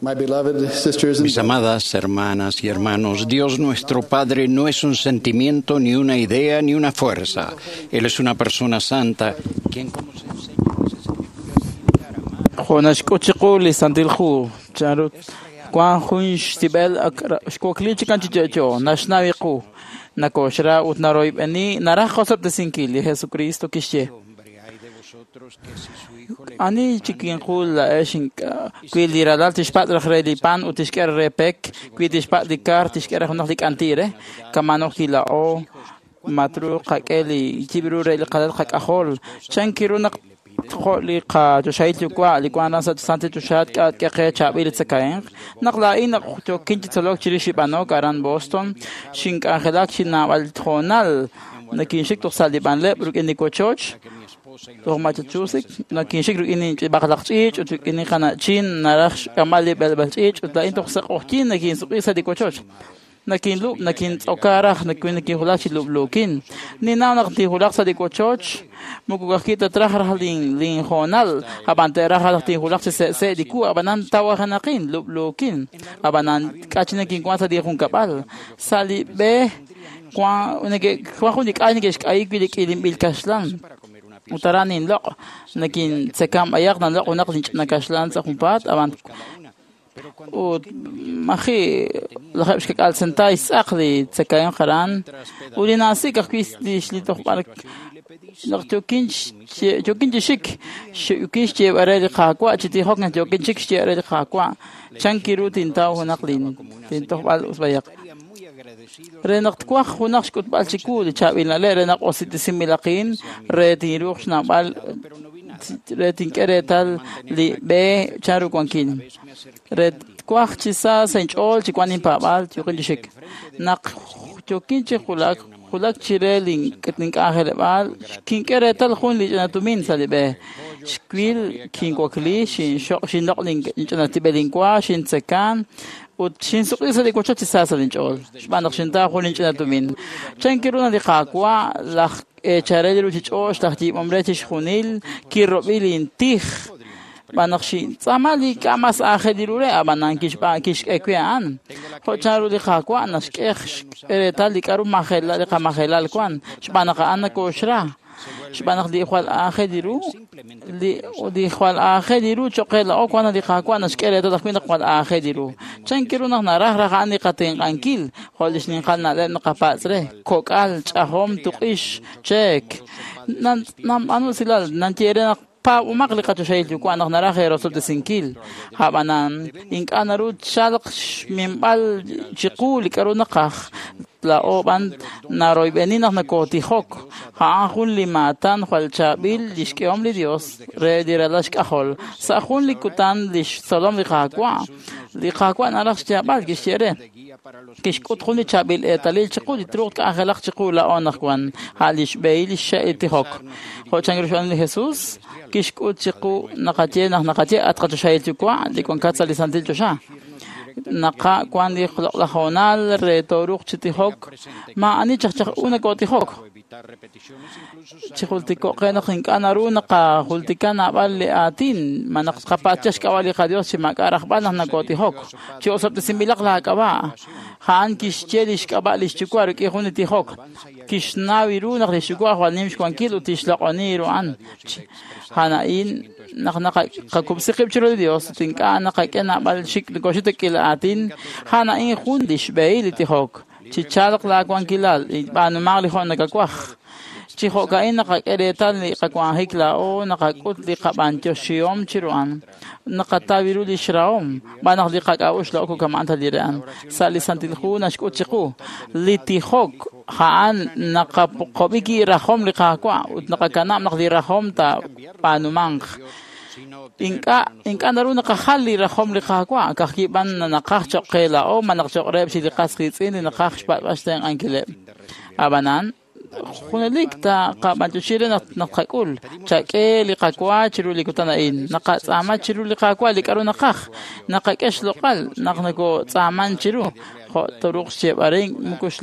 My beloved sisters and Mis amadas hermanas y hermanos, Dios nuestro Padre no es un sentimiento, ni una idea, ni una fuerza. Él es una persona santa, quien como se enseña Honashkochiku lisantilhu charut kwan hunsh tibel shkoklichi kanchicho nashnaviku nakoshra utnaroib ani narajosap de sinkili Jesucristo kishe ani chikinqul la eshin kwiliradal tishpat reli pan utishker repek kwitishpat dikar tishker noch dik antire kamano kila o matru qakeli tibru reli qadal qakahol chankiruna خولي قا تشايت لقوا لقوانا سانتي تشات كا تشابيل تسكاين نقلا إن تو كنت تلوك تريشي بانو كاران بوستون شينك أخلاق شينا والتخونال نكين شيك تخسال دي بان لب روك إني كوتشوش تو ما تشوسك نكين شيك روك إني بخلق تيج وتوك إني خنا تشين نرخش كمال بل تيج وتلا إن تخسق أختين نكين سقيسة دي كوتشوش nakin lup nakin okarah nakin hulak si lukin ninaw nakti hulak sa dikochoch mugugakita trahar ling honal abantera halakti hulak se diku abanan tawahan nakin lukin abanan kachinakin kwa sa di kung kapal sali be kwa kunik ay kilik ilimbil kaslan utaranin lok nakin sekam ayak nan lok unak nakaslan sa kumpat abant ومخي لخبش كقال سنتاي ساقلي تسكاين قران ولي ناسي كخيس ديش لي تخبارك لغتوكينش شك شوكينش تي ورالي قاقوا تي هوكن توكينش تي ورالي قاقوا شانكيرو تنتاو هنقلين تنتو قال اسبيق رنقت كواخ ونقش كنت بالشكو لتشابينا لا رنق وسيت سميلاقين ريتي روخنا بال ريتين كريتال لي بي شارو كوانكين red kwach chisa senchol chikwanin pabal chukin chik nak chukin chulak chireling ketning ahelbal kinkere tal khun li janatumin salibe skwil kinkokli shin shok shin nokling janatibelin kwa shin tsekan ut shin suqi sali kwa chisa salinchol shbanak shin ta khun janatumin chankiruna di qaqwa la charelu chichosh tahti umretish khunil kirobilin tikh بانخشي تسامالي كاماس آخديروري أبانان كيش إكويان خوشارو لي خاكوان نشكيخ إريتالي كارو مخيلا لقا مخيلا لكوان شبانخا أنا كوشرا شبانخ دي إخوال آخديرو دي إخوال آخديرو شوكيلا أو كوانا دي خاكوان نشكيري تدخمين إخوال آخديرو چنكيرو نخنا راه أني قطين قنكيل خولش نخلنا لأن قفاصره كوكال شاهم تقيش شيك نام أنو سلال نانتيري pa umaklikat siya ko anak na rahe rasul de sinkil habanan ink anarud shalak mimbal chikul karo nakah laoban naroy benin na koti hok ha akun limatan khal chabil lishke om li dios re diralash kahol sa akun likutan lish salam liqaqwa narax chabal kishere kishkut khuni chabil etalil chikul truk ka akhlaq chikul la onakwan halish beil shaiti hok ho changru shan Jesus kishkut chiku naqati atqatu shayil kwa likon katsa lisantil chosha naqa kwandi la honal re toruq chiti hok ma ani chachak una koti hok chihultiko qena khinkanaru naqa hultikana bal atin manaq qapachash kawali qadios chimakarax banah na koti hok chi osap simbilaq la kaba han kishchelish kabalish chikwar ki huniti hok kishnawiru naqli chikwa khwalnims kwankil utishlaqaniru an hanain نخنق قكوب سقيب شرود ديوس تنكا نقكنا بال شكل كوشت كيلاتين هانا إن خوندش بايل تيخوك تشالق لاكوان كيلال بانو ماغلي خون نكاكواخ تيخوك إن نقكريتال لقكوان هيكلا أو نقكوت لقبان تشيوم تشيروان نقطاويرو لشراوم بانخ لقكاوش لأكو كمان تليران سالي سانتلخو نشكو تشيخو لتيخوك خان نقبقبيكي رخوم لقاكوا ونقكنام نقدي رخوم تا بانو مانخ إنك أنا رونا كخالي رخم لقاقوا كخيبان نقاش قيلا أو ما نقشق ريب شيء لقاس خيسين نقاش بعد واشتين أنكله أبنان خون ليك تا قابن تشيرنا نقول شاكي لقاقوا شرو لكتناين نقاس عما شرو لقاقوا لكارو نقاخ نقاكش لقال نقنكو عمان شرو تروق شيء بارين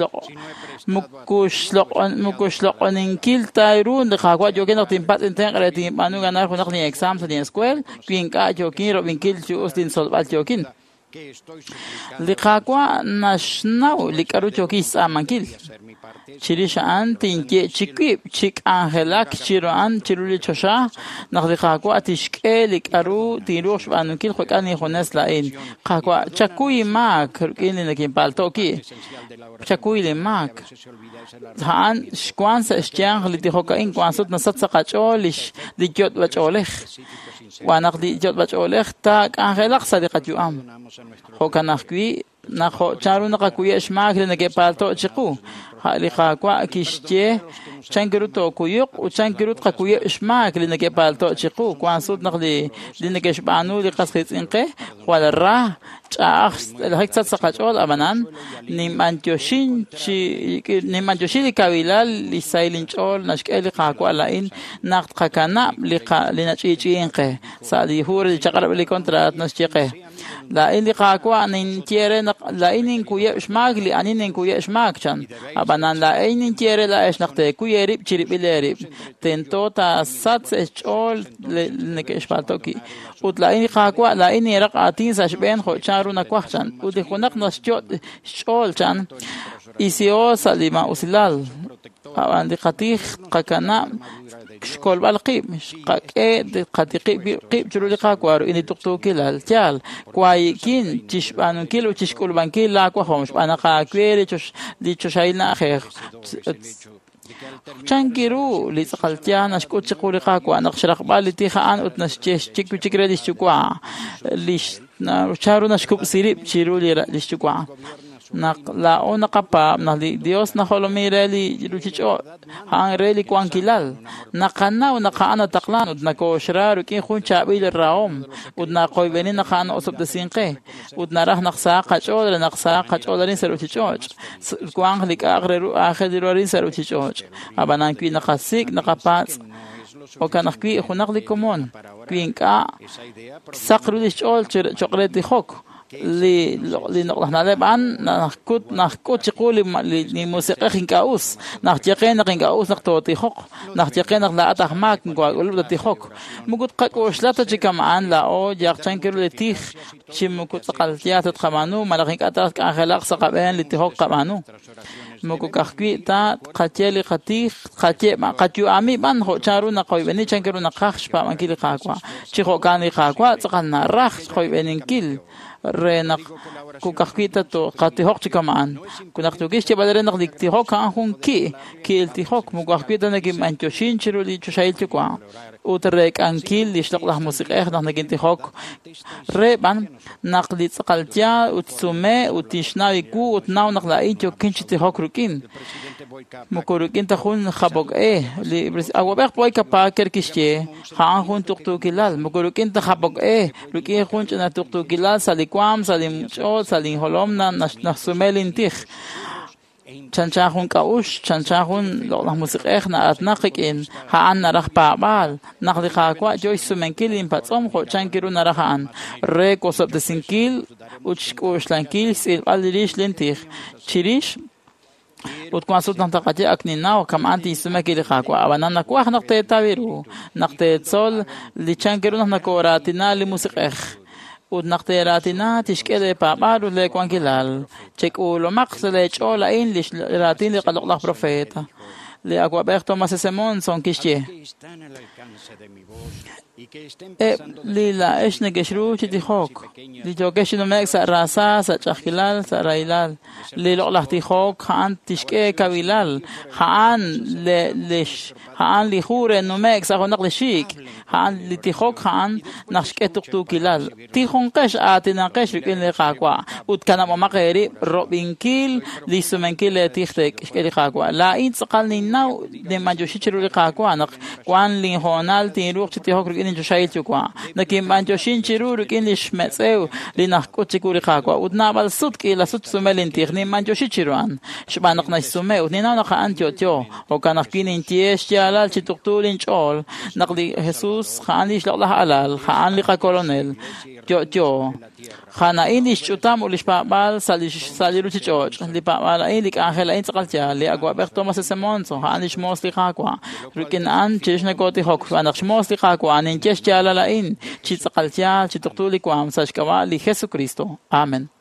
مكوشلق ننكيل تايرون لقاقوا جوكين نقطين بات انتين قرأتين بانو غنار خو نقني اكسام سدين سكويل كوين كا جوكين رو بنكيل شو أستين صلبات جوكين Liqaqua nashnaw likarucho kis amankil. Chirishaan tinke chikip chik angelak chiroan chiruli chosha nakhliqaqua tishke likaru tirush banunkil khokani khonas lain. Qaqua chakui mak kini nakin paltoki. Chakui le mak. Han shkwansa ishtiang litihokain kwansut nasat saqacholish dikyot wacholekh. Wanaqdi jot bacholekh tak angelak sadiqat yuam. Hokanakwi nakho charu nakakuya ishmak lenake palto chiqu. Liqaqua kishche chankiruto kuyuq u chankirut qakuya ishmak lenake palto chiqu. Kwansut naqdi lenake shbanu liqasqit inqe wala ra chaax الهكسات سقاطول أبنان نيمانجوشين نيمانجوشي كاويلال لسايلينجول نشكل قاقوا لين نقد قكنا لنشيجينقه سالي هور الشقرب اللي كونترات نشيقه لا إني قاقوا نينتيري لا إني كويا إشماك لأني نكويا إشماك شان أبنان لا إني نتيري لا إيش نقطة كويا ريب شريب إلى تنتو تا سات إشول لنكش بالتوكي وتلاقيني قاقوا لا إني رقعتين ساشبين خو شارو نكوخشان ودي خناق نشول شان إسيو سليما أسلال عندي قتيخ قكنا شكول بالقيب قاك قتيقي جرو لقاقوارو إني تقطو كيلال تيال كوايكين تشبانو كيلو تشكول بانكيل لا كوخومش أنا قاكويري دي تشايلنا أخيخ chankiru li tsaltiana shkut chiquri qaqwa naqshraq bali tihaan utnashesh chikku chikre lishukwa lish na charu nashkup sirip chiru li lishukwa la ona qapa na Dios na holomire li luchicho han reli kwankilal na qanna na qana taqlan udna ko shraru ki khun chabil raum udna qoybeni na qana usub desinqe udna rah naqsa qachol seruchichoch kwang lik agreru akhedirorin seruchichoch abanan ki na qasik na qapats o kana ki khunaq likomon kwinka saqru lishol chocolate khok li نحن نحكوت شقول لموسيقى خنكاوس نحتيقين خنكاوس نحتوتي خق نحتيقين لا أتحماك نقول بدي خق مقول قاكوش لا تجي كمان لا أو جاكشان كيلو لتيخ شي مقول تقلتيات تخمانو ملاخيك أتاك أخلاق سقابين لتيخق كمانو مقول كحكي تا قتيلي قتيخ قتي ما قتيو أمي بان خو شارو نقوي بني شان كيلو نقاخش با من كيلي قاكوا شي خو كاني قاكوا تقلنا راخ خوي بنين كيل رينق كوكاكيتا تو قاتيهوك كمان كناختوكيش تبادرين نقديك تيهوك هون كي التيهوك مكاكيتا نجي منتوشين شرو لي تشايل تكوا وتريك أنكيل ليشلق له موسيقى إخنا نجي تيهوك ريبان نقدي تقلتيا وتسمى وتشناوي كو وتناو نقلاقي جو كنش تيهوك روكين مكوروكين تخون خبوك لي برس أو بيخ بويكا باكر كيشتي خان خون تقتوكيلال مكوروكين تخبوك روكين خون جنا تقتوكيلال ساليكوام ساليم شو سالين هولومنا نحسميلين تيخ chanchahun kaush chanchahun lo musik na atnaqik in haan narah paabal naqliqa kwa joyce menkil in patsom kho chankiru narahan re kosab de sinkil uch lankil sil alirish lentih chirish وتكون ننتقدي أكننا وكم أنتي سمك اللي خاكوا أبنا نكوا نقطة تاويرو نقطة صل اللي تشانكرو نكوراتنا لموسيقى ودنقطيراتنا تشكيل بابار ولكوان كلال تشكو لو مقصد تشول إن ليش راتين لقلق الله بروفيتا لأقوى بيختو ما سيمون سون كيشتي ليلا إيش نجشرو تدي خوك لجوكش نملك سراسا سأشخلال سرايلال ليلو الله تخوك خان تشكي كويلال خان ليش خان لخور نملك سأخو نقل شيك خان لتخوك خان نشكي تقتو كلال تخون قش آتنا قش لكن لقاقوا وتكنا ما غيري روبين كيل ليسو من كيل تختك شكي لقاقوا لا إنت سقالني ناو لما جوشي تشرو لقاقوا نق وان لين هونال تيروح تتخوك لكن جوشايل تقوا نكيم بانجوشين تشرو لكن لشمسيو لنحكو تشكو لقاقوا ودنابل صدق إلى صدق سمالين تخني بانجوشي تشروان شبانق نشسمي ودنينا نقا أنتيو تيو وكان خكين انتيش تيالال تتقتولين شول نقلي هسوس خان ليش الله علال خان لقا كولونيل yo Hanain ishchutam ulishpabal saliruchichoch lipabal ailik angela insakaltia li agwaberto masesemonso hanish mosli qaqwa rukin an chishna koti hok anakh mosli qaqwa anin chesh chala lain chitsakaltia chituktuli kwam sashkawa li Jesucristo. Amen.